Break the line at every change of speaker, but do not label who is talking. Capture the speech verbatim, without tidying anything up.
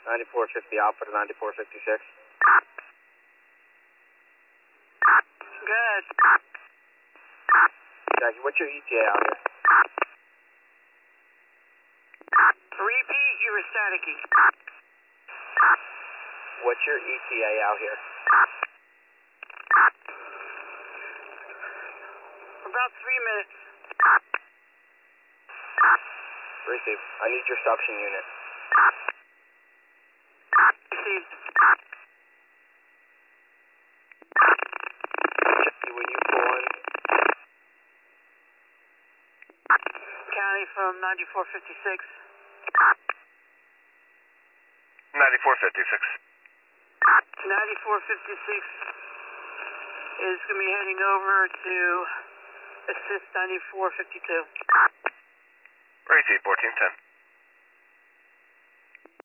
ninety-four fifty Alpha to ninety-four fifty-six.
Good.
Jackie, what's your E T A out here?
Repeat, you were staticky.
What's your E T A out here?
About three minutes.
Receive. I need your suction unit.
Received.
Jackie, when you pull in,
County from ninety-four fifty-six.
ninety-four fifty-six.
ninety-four fifty-six is going to be heading over to assist ninety-four fifty-two.
Receive fourteen ten.